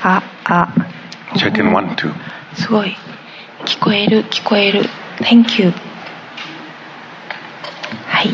Check in 1, 2. すごい。聞こえる。Thank you。はい。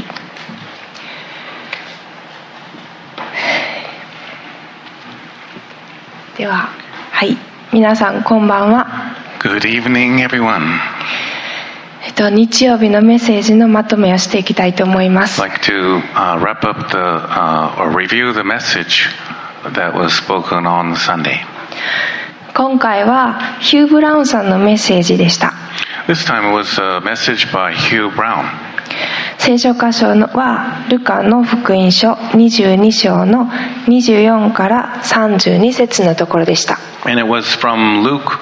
では、はい。皆さん、こんばんは。 Good evening, everyone. 日曜日のメッセージのまとめをしていきたいと思います。 I'd like to wrap up or review the message that was spoken on Sunday. 今回はヒュー・ブラウンさんのメッセージでした。 This time it was a message by Hugh Brown. 聖書箇所はルカの福音書22章の24から32節のところでした。 And it was from Luke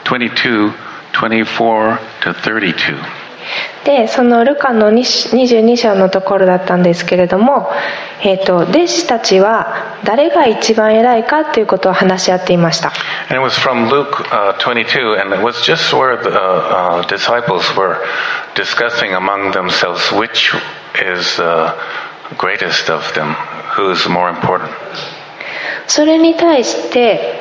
22:24 to 32. で、そのルカの22章のところだったんですけれども、弟子たちは誰が一番偉いかということを話し合っていました。 And it was from Luke 22, and it was just where the disciples were discussing among themselves which is the greatest of them, who is more important. それに対して、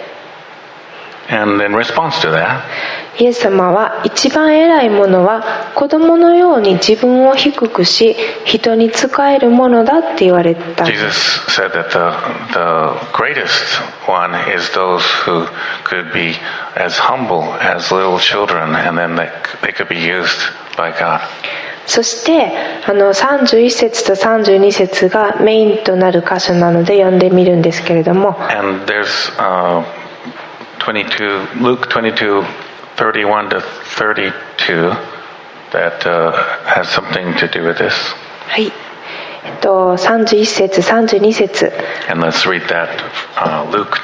And in response to that, イエス様は一番偉いものは子供のように自分を低くし人に仕えるものだって言われた。 Jesus said that the greatest one is those who could be as humble as little children, and then they could be used by God. そして31節と32節がメインとなる箇所なので読んでみるんですけれども。 And there's Luke 22:31 to 32 that has something to do with this. はい。31節、32節。 And let's read that. Luke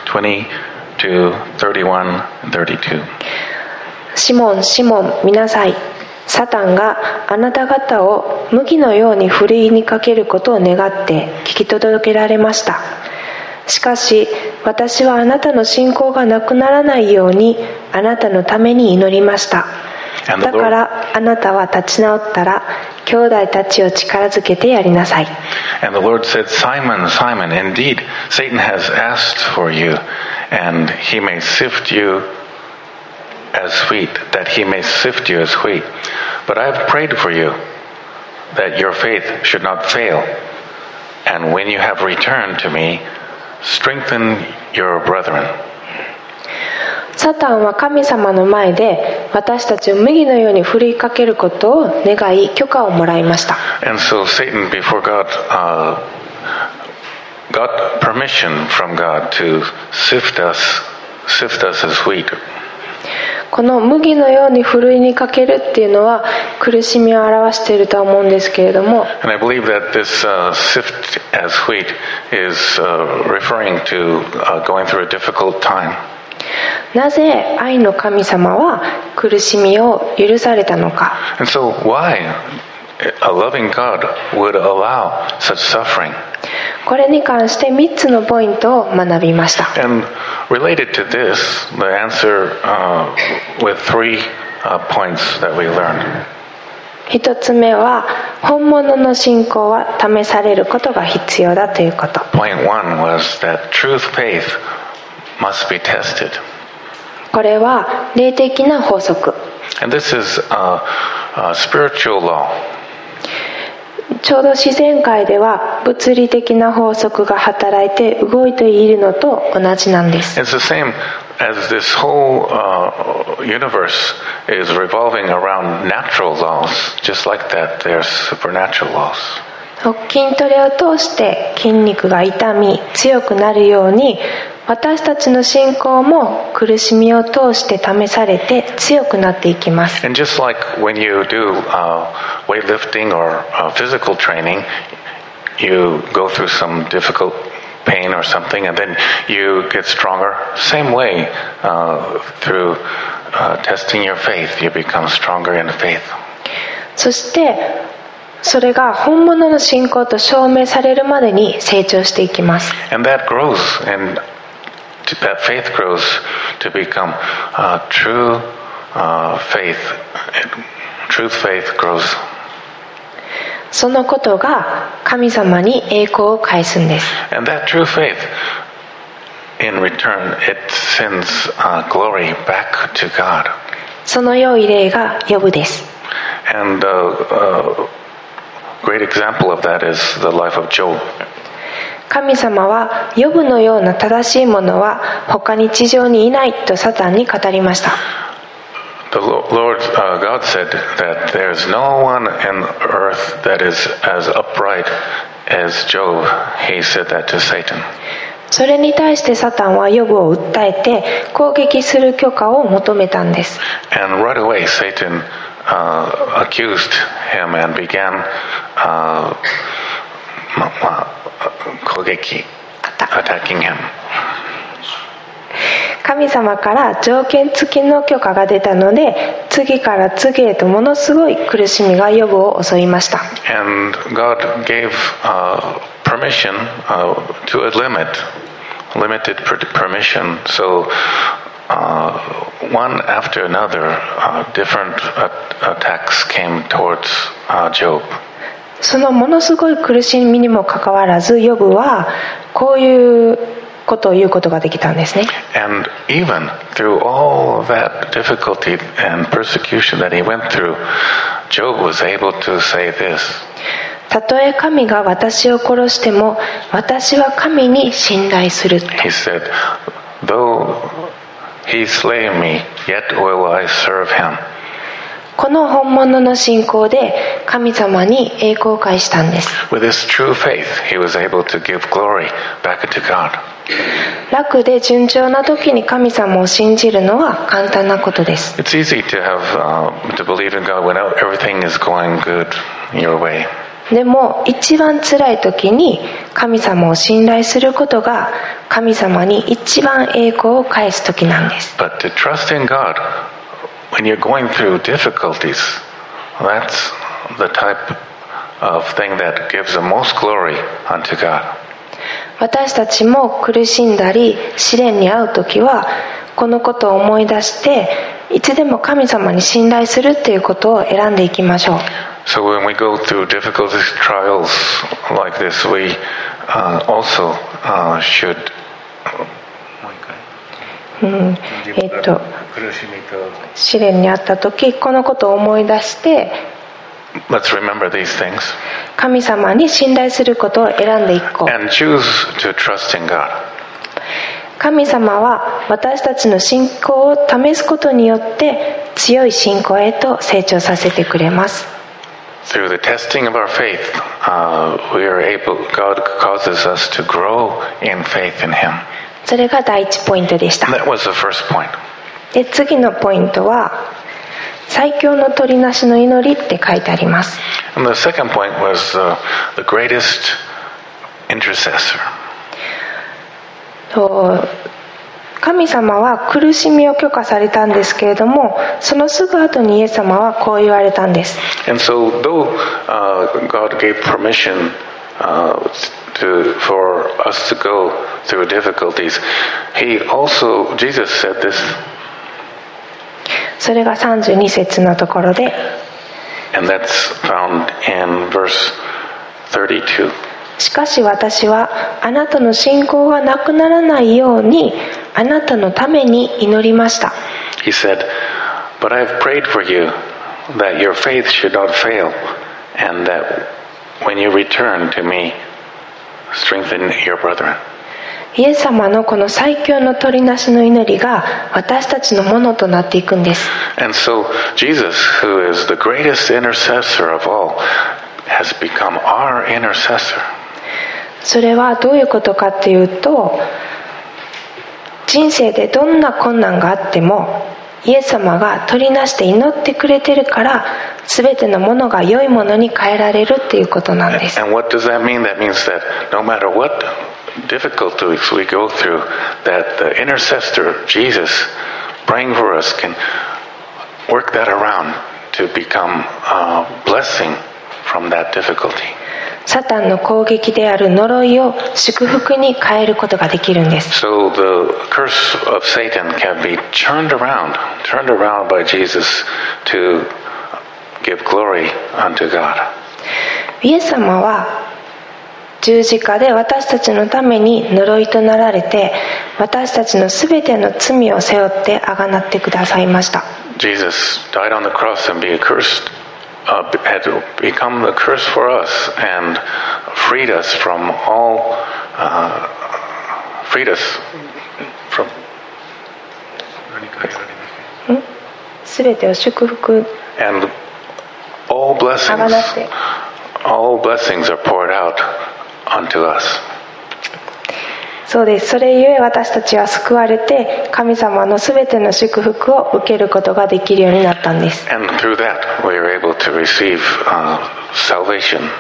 22:31 and 32. シモン、シモン、見なさい。サタンがあなた方を麦のようにふるいにかけることを願って聞き届けられました。しかし私はあなたの信仰がなくならないようにあなたのために祈りました。だからあなたは立ち直ったら兄弟たちを力づけてやりなさい。 And the Lord said, Simon, Simon, indeed Satan has asked for you, and he may sift you as wheat, that he may sift you as wheat. But I have prayed for you, that your faith should not fail. And when you have returned to me, strengthen your brethren. サタンは神様の前で私たちを麦のように振りかけることを願い許可をもらいました。 And so Satan before God got permission from God to sift us as wheat. この麦のようにふるいにかけるっていうのは苦しみを表しているとは思うんですけれども。 And I believe that this sift as wheat is referring to going through a difficult time. なぜ愛の神様は苦しみを許されたのか。 And so why a loving God would allow such suffering? これに関して3つのポイントを学びました。 And related to this, the answer with 3 points that we learned. 1つ目は本物の信仰は試されることが必要だということ。 Point 1 was that truth faith must be tested. これは霊的な法則。 And this is a spiritual law. ちょうど自然界では物理的な法則が働いて動いているのと同じなんです。 It's the same as this whole universe is revolving around natural laws. Just like that, there are supernatural laws. 筋トレを通して筋肉が痛み強くなるように私たちの信仰も苦しみを通して試されて強くなっていきます。 And just like when you do weightlifting or physical training, you go through some difficult pain or something, and then you get stronger. Same way, through testing your faith, you become stronger in faith. そしてそれが本物の信仰と証明されるまでに成長していきます。 And that grows, and that faith grows to become true faith. Truth faith grows. そのことが神様に栄光を返すんです。 And that true faith in return, it sends glory back to God. その良い例がヨブです。 And a great example of that is the life of Job. 神様はヨブのような正しい者は他に地上にいないとサタンに語りました。 The Lord God said that there is no one in earth that is as upright as Job. He said that to Satan. それに対してサタンはヨブを訴えて攻撃する許可を求めたんです。 And right away Satan accused him and began 攻撃 attacking him. 神様から条件付きの許可が出たので次から次へとものすごい苦しみがヨブを襲いました。 And God gave permission to a limited permission. So one after another, different attacks came towards Job. そのものすごい苦しみにもかかわらずヨブはこういうことを言うことができたんですね。 And even through all that difficulty and persecution that he went through, Job was able to say this. たとえ神が私を殺しても私は神に信頼する。 He said, though he slay me, yet will I serve him. この本物の信仰で神様に栄光を返したんです。 With his true faith, he was able to give glory back to God. 楽で順調な時に神様を信じるのは簡単なことです。 It's easy to believe in God when everything is going good your way. でも一番辛い時に神様を信頼することが神様に一番栄光を返す時なんです。 But to trust in God when you're going through difficulties, that's the type of thing that gives the most glory unto God. 私たちも苦しんだり試練に遭う時はこのことを思い出していつでも神様に信頼するっていうことを選んでいきましょう。 So when we go through difficulties, trials like this, we also should 試練に遭った時このことを思い出して Let's remember these things. 神様に信頼することを選んでいこう。 And choose to trust in God. 神様は私たちの信仰を試すことによって強い信仰へと成長させてくれます。 Through the testing of our faith, God causes us to grow in faith in Him. それが第一ポイントでした。 That was the first point. で、次のポイントは最強の取りなしの祈りって書いてあります。 And the second point was the greatest intercessor. 神様は苦しみを許可されたんですけれどもそのすぐ後にイエス様はこう言われたんです。 And so though God gave permission for us to go through difficulties, Jesus said this. それが32節のところで And that's found in verse 32. しかし私はあなたの信仰がなくならないようにあなたのために祈りました。 He said, But I have prayed for you that your faith should not fail and that when you return to me, strengthen your brethren. イエス様のこの最強の取りなしの祈りが私たちのものとなっていくんです。 And so Jesus, who is the greatest intercessor of all, has become our intercessor. それはどういうことかっていうと人生でどんな困難があってもイエス様が取りなして祈ってくれてるから全てのものが良いものに変えられるっていうことなんです。 And what does that mean? That means that no matter what difficulties we go through, that the intercessor, Jesus, praying for us, can work that around to become a blessing from that difficulty. サタンの攻撃である呪いを祝福に変えることができるんです。 So the curse of Satan can be turned around by Jesus to give glory unto God. イエス様は十字架で私たちのために呪いとなられて私たちのすべての罪を背負ってあがなってくださいました。 Jesus died on the cross and had become the curse for us and freed us from from すべてを祝福 and all あがなって blessings are poured out unto us. そうです。それゆえ私たちは救われて神様のすべての祝福を受けることができるようになったんです。 And through that we are able to receive salvation.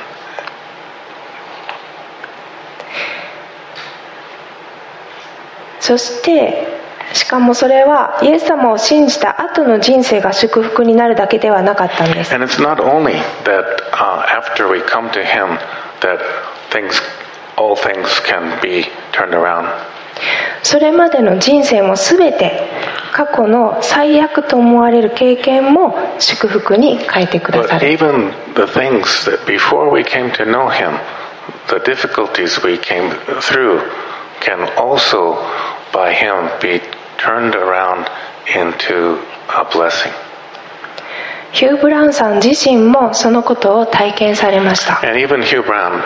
そしてしかもそれはイエス様を信じた後の人生が祝福になるだけではなかったんです。 And it's not only that after we come to Him that all things can be turned around. それまでの人生もすべて過去の最悪と思われる経験も祝福に変えてくださ But る。 even the things that before we came to know Him, the difficulties we came through can also by Him be turned around into a blessing. ヒュー・ブラウンさん自身もそのことを体験されました。 And even Hugh Brown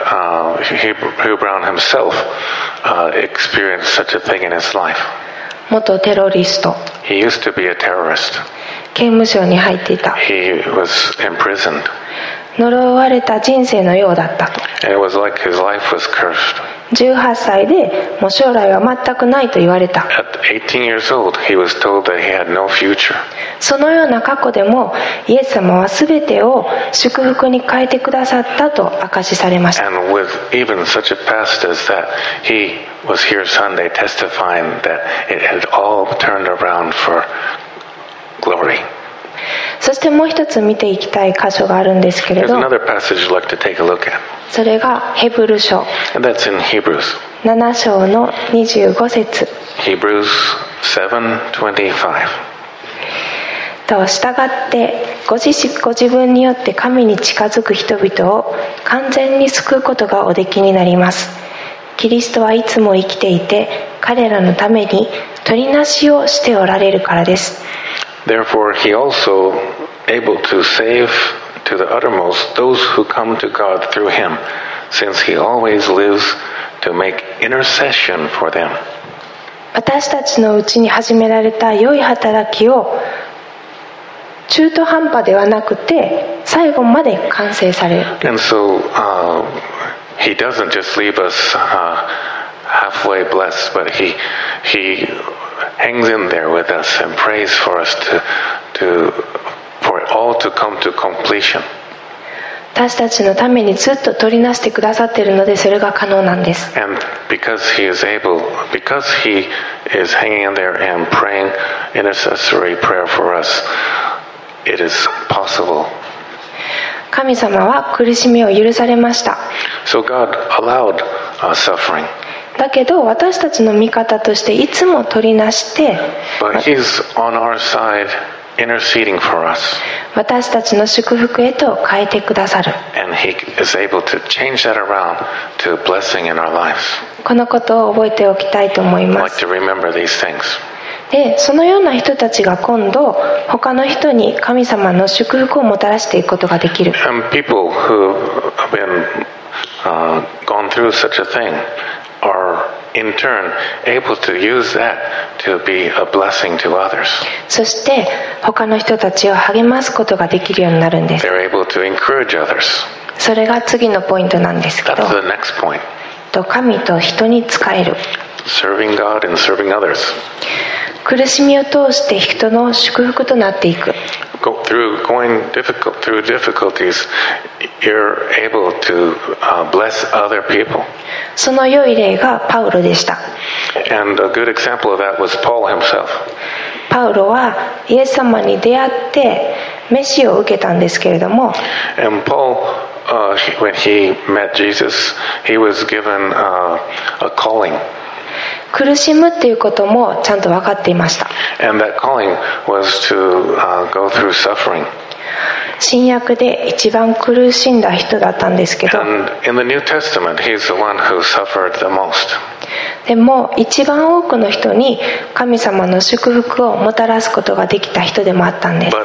himself experienced such a thing in his life. 元テロリスト、 He used to be a terrorist. 刑務所に入っていた。 He was imprisoned. 呪われた人生のようだったと。 And it was like his life was cursed. 18歳でもう将来は全くないと言われた。 At 18 years old, he was told that he had no future. そのような過去でもイエス様は全てを祝福に変えてくださったと証しされました。 And with even such a past as that, he was here Sunday testifying that it had all turned around for glory. そしてもう一つ見ていきたい箇所があるんですけれ There's ど、 another passage I'd like to take a look at. それがヘブル書 And that's in Hebrews. 7章の25節 Hebrews 7:25. と、従ってご自分によって神に近づく人々を完全に救うことがおできになります。キリストはいつも生きていて彼らのために取りなしをしておられるからです。 Therefore he also able to save to the uttermost those who come to God through him, since he always lives to make intercession for them. 私たちのうちに始められた良い働きを中途半端ではなくて最後まで完成される。 And so he doesn't just leave us halfway blessed, but he hangs in there with us and prays for us for it all to come to completion. 私たちのためにずっと取りなしてくださっているのでそれが可能なんです。 And because he is hanging in there and praying intercessory prayer for us, it is possible. 神様は苦しみを許されました。 So God allowed suffering. だけど私たちの味方としていつも取りなして、 But he's on our side interceding for us. 私たちの祝福へと変えてくださる。 And he is able to change that around to blessing in our lives. このことを覚えておきたいと思い I'd ま like す。 to remember these things. で、そのような人たちが今度他の人に神様の祝福をもたらしていくことができる。 And people who have been gone through such a thing are in turn able to use that to be a blessing to others. そして他の人たちを励ますことができるようになるんです。 They're able to encourage others. それが次のポイントなんですけど、 That's the next point. 神と人に仕える。 Serving God and serving others. 苦しみを通して人の祝福となっていく。 Going through difficulties, you're able to bless other people. その良い例がパウロでした。 And a good example of that was Paul himself. パウロはイエス様に出会ってメシを受けたんですけれども、 And Paul, when he met Jesus, he was given a calling. 苦しむっていうこともちゃんと分かっていました。 And that calling was to go through suffering. 新約で一番苦しんだ人だったんですけど、 And in the New Testament, he's the one who suffered the most. でも一番多くの人に神様の祝福をもたらすことができた人でもあったんです。 But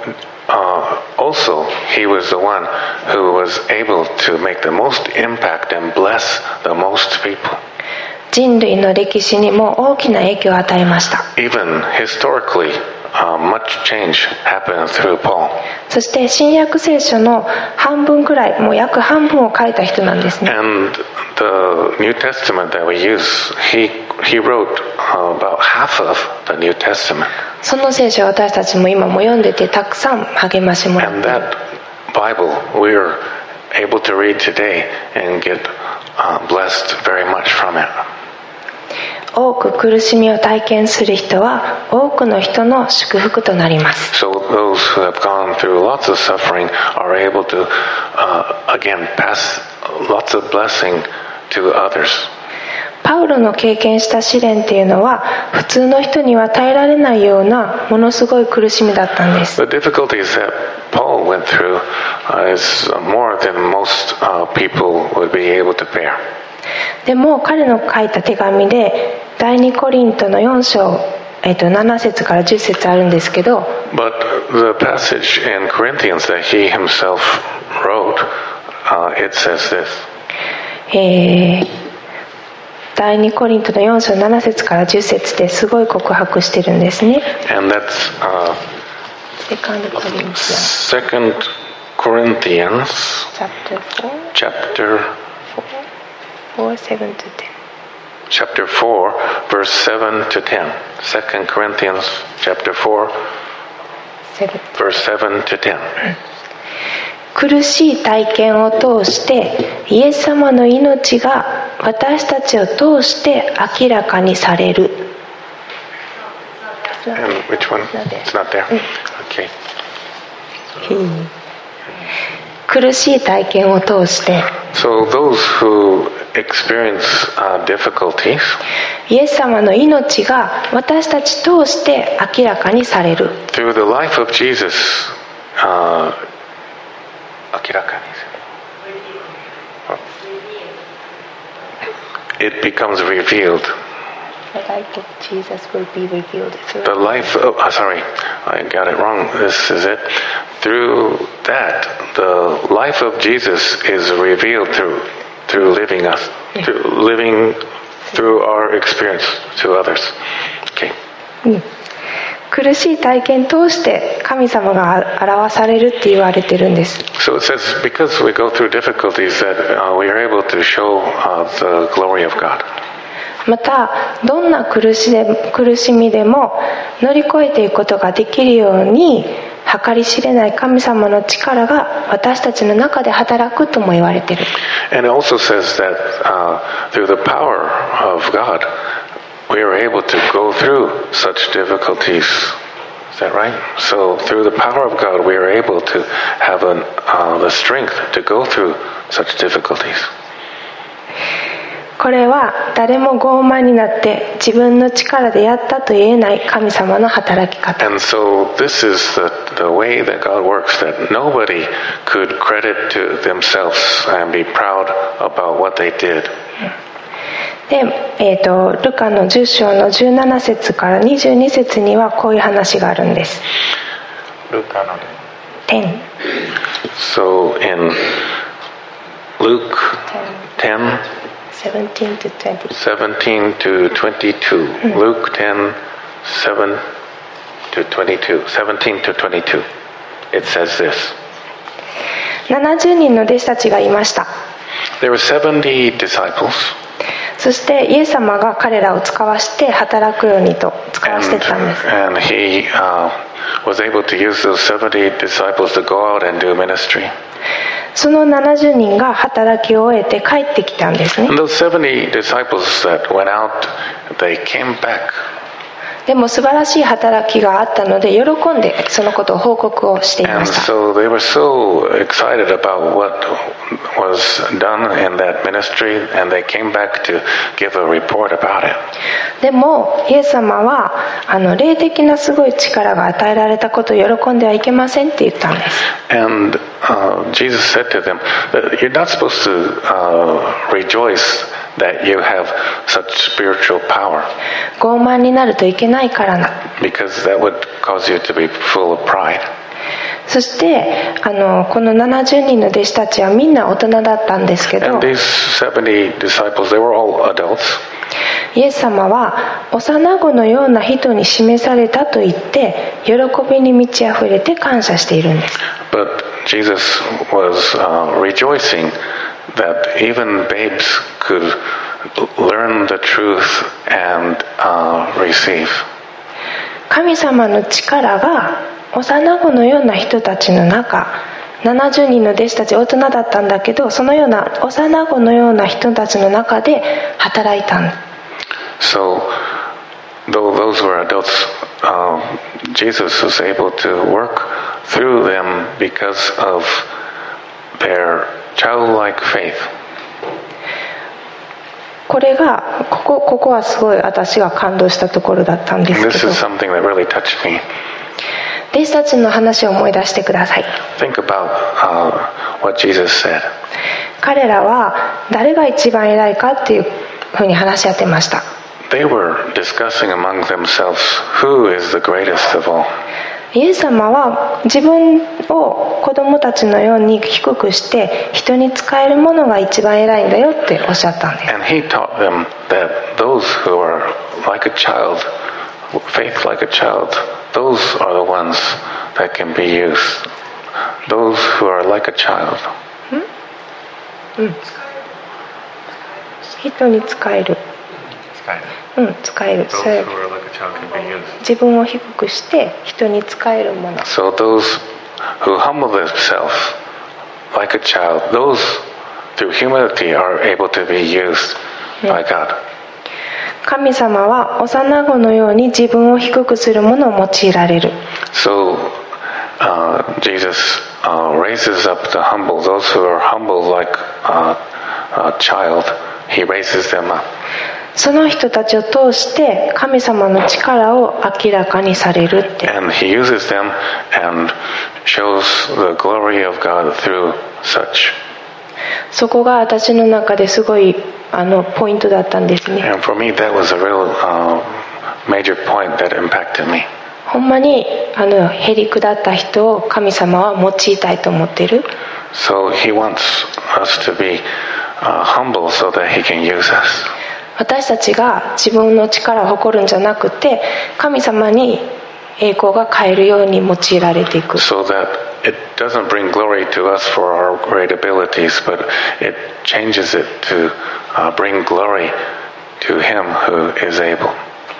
also, he was the one who was able to make the most impact and bless the most people. 人類の歴史にも大きな影響を与えました。 Even historically, much change happened through Paul. そして新約聖書の半分くらい、もう約半分を書いた人なんですね。 And the New Testament that we use, he wrote about half of the New Testament. その聖書を私たちも今も読んでてたくさん励ましもらって And that Bible we're able to read today and get blessed very much from it. 多く苦しみを体験する人は多くの人の祝福となります。 So those who have gone through lots of suffering are able to again pass lots of blessing to others. パウロの経験した試練っていうのは普通の人には耐えられないようなものすごい苦しみだったんです。 The difficulties that Paul went through is more than most people would be able to bear. でも彼の書いた手紙で第2コリントの4章、7節から10節あるんですけど、 But the passage in Corinthians that he himself wrote, it says this. 第2コリントの4章7節から10節ですごい告白してるんですね。 And that's 2 Corinthians chapter 4 verse 7 to 10. 2 Corinthians chapter 4 verse 7 to 10. 苦しい体験を通してイエス様の命が私たちを通して明らかにされる。 And which one? It's not there. Okay. 苦しい体験を通して So those who experience difficulties, イエス様の命が私たち通して明らかにされる。 through the life of Jesus, 明らかに it becomes revealed. The life of Jesus will be revealed. The life of, sorry, I got it wrong. This is it. Through that, the life of Jesus is revealed through living us, through our experience to others. Okay. 苦しい体験通して神様が表されるって言われてるんです。 So it says, because we go through difficulties, that we are able to show the glory of God. またどんな苦しみでも乗り越えていくことができるように計り知れない神様の力が私たちの中で働くとも言われている。 And it also says that through the power of God, we are able to go through such difficulties. Is that right? So through the power of God, we are able to have the strength to go through such difficulties. これは誰も傲慢になって自分の力でやったと言えない神様の働き方。 And so this is the way that God works, that nobody could credit to themselves and be proud about what they did. で、ルカの10章の17節から22節にはこういう話があるんです。 ルカの 10 So in Luke 10, 17 to 20. 17 to 22. Luke 10, 7 to 22. 17 to 22. It says this. 70人の弟子たちがいました。 There were 70 disciples. そしてイエス様が彼らを使わして働くようにと使わしてたんです。 And he was able to use those 70 disciples to go out and do ministry. その70人が働きを終えて帰ってきたんですね。 And those 70 disciples that went out, they came back. でも素晴らしい働きがあったので喜んでそのことを報告をしていま And した。 so they were so excited about what was done in that ministry, and they came back to give a report about it. でもイエス様は霊的なすごい力が与えられたことを喜んではいけませんって言ったんです。 And Jesus said to them that you're not supposed to rejoice that you have such spiritual power. 傲慢になるといけないからな。 Because that would cause you to be full of pride. そしてこの70人の弟子たちはみんな大人だったんですけど、 And these 70 disciples, they were all adults. イエス様は幼子のような人に示されたと言って喜びに満ち溢れて感謝しているんです。 But Jesus was rejoicing that even babes could learn the truth and receive. 神様の力が幼子のような人たちの中、70人の弟子たち大人だったんだけど、そのような幼子のような人たちの中で働いたんです。 So, though those were adults, Jesus was able to work through them because of their childlike faith. これがここはすごい私が感動したところだったんですけ This ど、 is something that really touched me. 弟子たちの話を思い出してください。 Think about what Jesus said. 彼らは誰が一番偉いかっていうふうに話し合ってました。 They were discussing among themselves who is the greatest of all. イエス様は自分を子供たちのように低くして人に使えるものが一番偉いんだよっておっしゃったんです。 And he taught them that those who are like a child, faith like a child, those are the ones that can be used. Those who are like a child. 人に使える。使える。 Those who are like a child can be used. 自分を低くして人に使えるもの。 So those who humble themselves like a child, those through humility are able to be used by God. 神様は幼子のように自分を低くするものを用いられる。 So Jesus raises up the humble, those who are humble like a child, he raises them up. その人たちを通して神様の力を明らかにされるって。 And he uses them and shows the glory of God through such. そこが私の中ですごいポイントだったんですね。 And for me, that was a real major point that impacted me. ほんまにへりくだった人を神様は用いたいと思っている。 So he wants us to be humble so that he can use us. 私たちが自分の力を誇るんじゃなくて、神様に栄光が変えるように用いられていく。 So that it doesn't bring glory to us for our great abilities, but it changes it to bring glory to him who is able.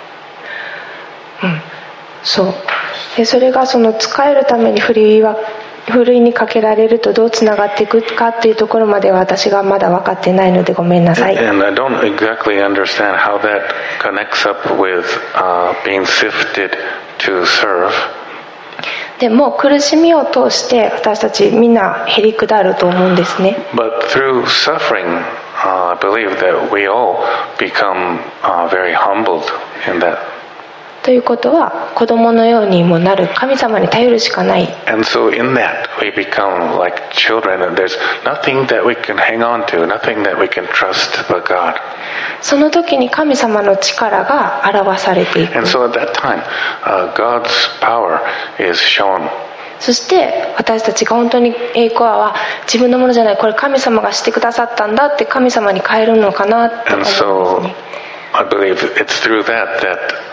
そうで、それがその使えるためにふるいにかけられるとどうつながっていくかっていうところまでは私がまだ分かってないのでごめんなさい。 And I don't exactly understand how that connects up with being sifted to serve. でも苦しみを通して私たちみんなへりくだると思うんですね。 But through suffering, I believe that we all become very humbled in that. ということは子供のようにもなる、神様に頼るしかない。 And so in that, we become like children, and there's nothing that we can hang on to, nothing that we can trust but God. その時に神様の力が表されていく。 And so at that time, God's power is shown. そして私たちが本当に栄光は自分のものじゃない、これ神様がしてくださったんだって神様に変えるのかなって思うん And です so ね。 I believe it's through that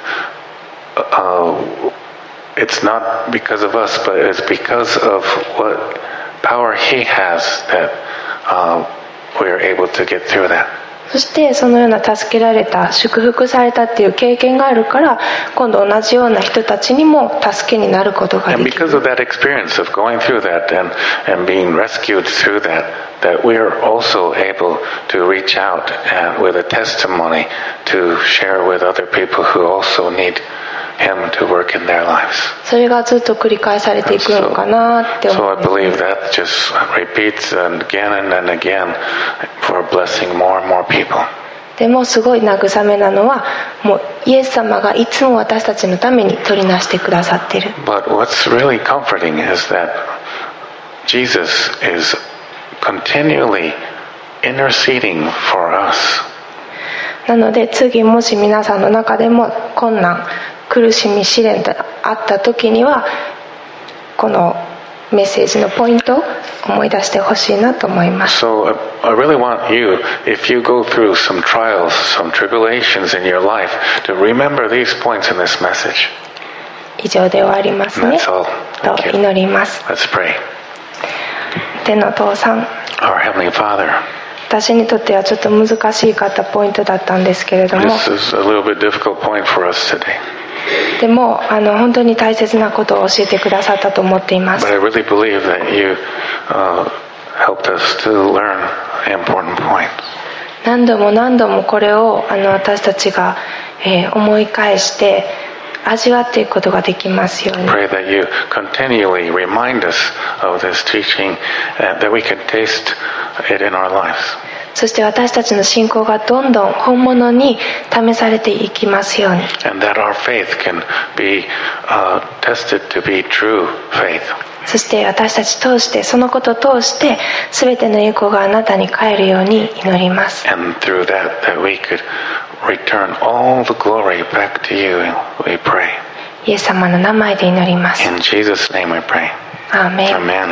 it's not because of us, but it's because of what power He has that we are able to get through that. そしてそのような助けられた、祝福されたっていう経験があるから、今度同じような人たちにも助けになることが And できる。 because of that experience of going through that and being rescued through that we are also able to reach out with a testimony to share with other people who also need Him to work in their lives. それがずっと繰り返されていくのかなって思 So う I believe that just repeats again and again for blessing more and more people. でもすごい慰めなのは、もうイエス様がいつも私たちのために取りなしてくださっている。 But what's really comforting is that Jesus is continually interceding for us. なので次もし皆さんの中でも困難、苦しみ、試練とあった時にはこのメッセージのポイントを思い出してほしいなと思います。 So I really want you, if you go through some trials, some tribulations in your life, to remember these points in this message. 以上で終わりますね That's all. と Thank you. 祈ります。 Let's pray. 天の父さん、 Our Heavenly Father, 私にとってはちょっと難しかったポイントだったんですけれども、 this is a little bit difficult point for us today. でも本当に大切なことを教えてくださったと思っています。 But I really believe that you helped us to learn important points. 何度も何度もこれを私たちが、思い返して味わっていくことができますように。 Pray that you continually remind us of this teaching, that we can taste it in our lives. そして私たちの信仰がどんどん本物に試されていきますように。 And that our faith can be tested to be true faith. そして私たち通してそのことを通して全ての栄光があなたに返るように祈ります。 And through that we could return all the glory back to you, we pray. イエス様の名前で祈ります。 In Jesus' name we pray. アーメン。 Amen.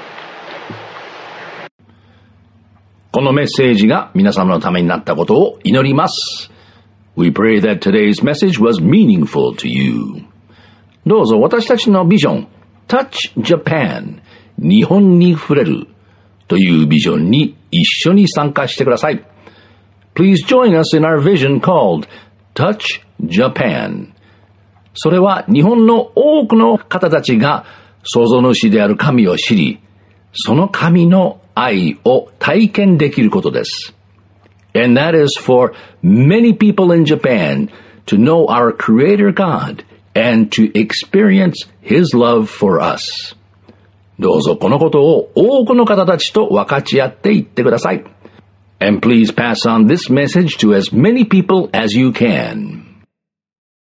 このメッセージが皆様のためになったことを祈ります。We pray that today's message was meaningful to you. どうぞ私たちのビジョン、Touch Japan、日本に触れるというビジョンに一緒に参加してください。Please join us in our vision called Touch Japan. それは日本の多くの方たちが創造主である神を知り、その神の愛を体験できることです。And that is for many people in Japan to know our Creator God and to experience His love for us. どうぞこのことを多くの方たちと分かち合っていってください。And please pass on this message to as many people as you can.